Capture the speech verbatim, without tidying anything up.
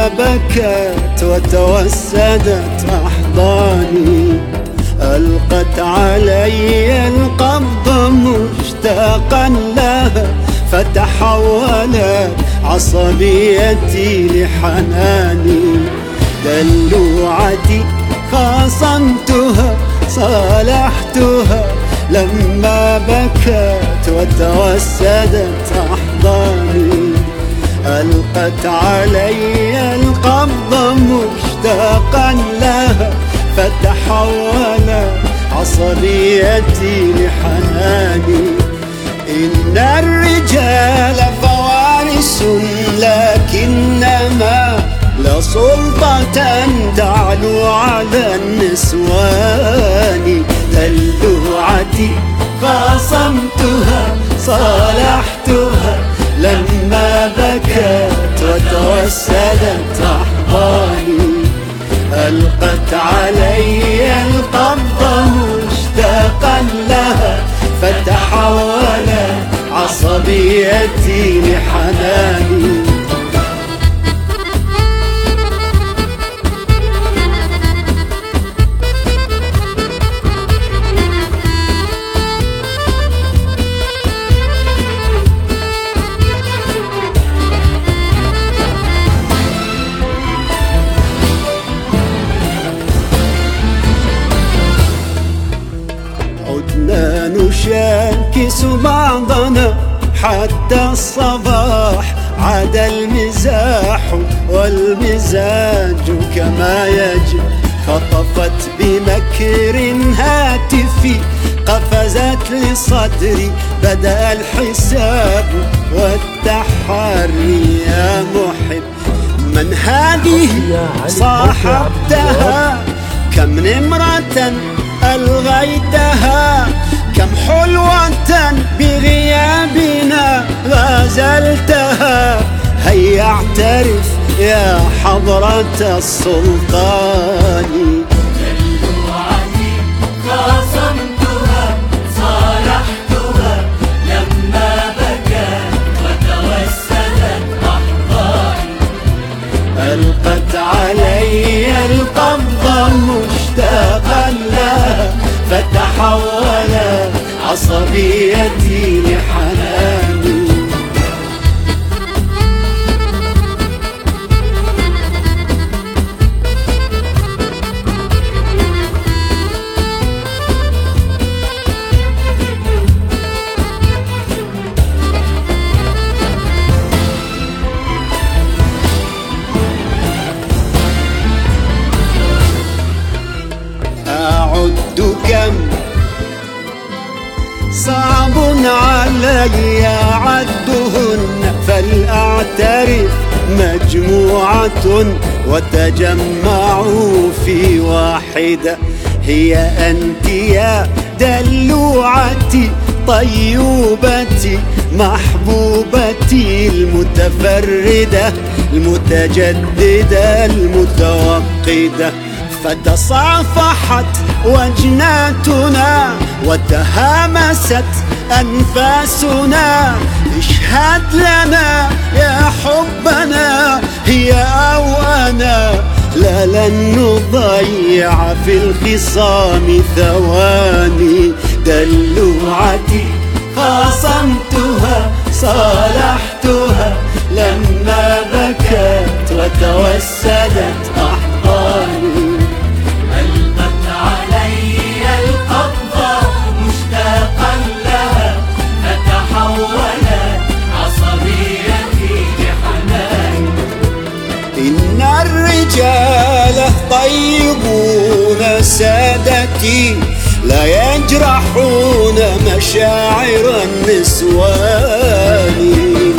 بكت وتوسدت أحضاني، ألقت علي القبض مشتاقا لها، فتحولت عصبيتي لحناني. دلوعتي خاصمتها صالحتها، لما بكت وتوسدت أحضاني، ألقت علي القبض مشتاقا لها، فتحولت عصبيتي لحناني. إن الرجال فوارس لكنما لا سلطة تعلو على النسوان. دلوعتي خاصمتها صالحتها، لما بكت وتوسدت أحضاني، ألقت علي القبض مشتاقا لها، فتحولت عصبيتي لحناني. عدنا نشاكس بعضنا حتى الصباح، عاد المزاح والمزاج كما يجب. خطفت بمكر هاتفي، قفزت لصدري، بدأ الحساب والتحري. يا محب من هذه صاحبتها؟ كم نمرة ألغيتها، كم حلوة بغيابنا غازلتها. هيا اعترف يا حضرة السلطان. دلوعتي خاصمتها صالحتها، لما بكت وتوسدت أحضاني، ألقت علي القبض مشتاقا لها، فتحولت عصبيتي لحناني. أعد كم صعب علي عدهن، فلأعترف مجموعة وتجمعوا في واحدة. هي أنت يا دلوعتي، طيوبتي، محبوبتي، المتفردة، المتجددة، المتوقدة. فتصافحت وجناتنا وتهامست أنفاسنا. اشهد لنا يا حبنا، هي أو أنا، لا لن نضيع في الخصام ثواني. دلوعتي خاصمتها صالحتها، لما بكت وتوسدت أحضاني، ألقت علي القبض مشتاقا لها، فتحولت عصبيتي لحناني. إن الرجال طيبون سادتي، لا يجرحون مشاعر النسوان.